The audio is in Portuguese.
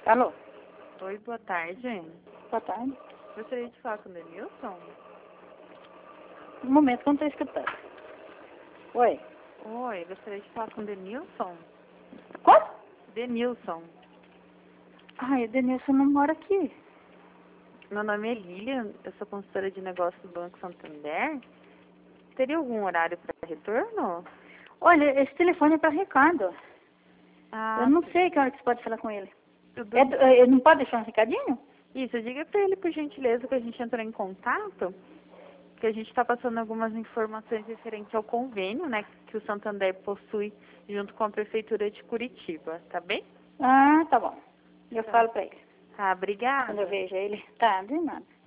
Alô? Oi, boa tarde. Boa tarde. Gostaria de falar com o Denilson. Um momento que eu não estou escutando. Oi? Oi, gostaria de falar com o Denilson. Qual? Denilson. Ai, o Denilson não mora aqui. Meu nome é Lilian, eu sou consultora de negócios do Banco Santander. Teria algum horário para retorno? Olha, esse telefone é para Ricardo. Ah, Eu não sei que hora que você pode falar com ele. tudo Eu não pode deixar um recadinho? Isso, diga para ele, por gentileza, que a gente entrou em contato, que a gente está passando algumas informações referentes ao convênio, né, que o Santander possui junto com a Prefeitura de Curitiba, tá bem? Ah, tá bom. Eu Tá. falo para ele. Tá, obrigada. Quando eu vejo ele. Tá, de nada.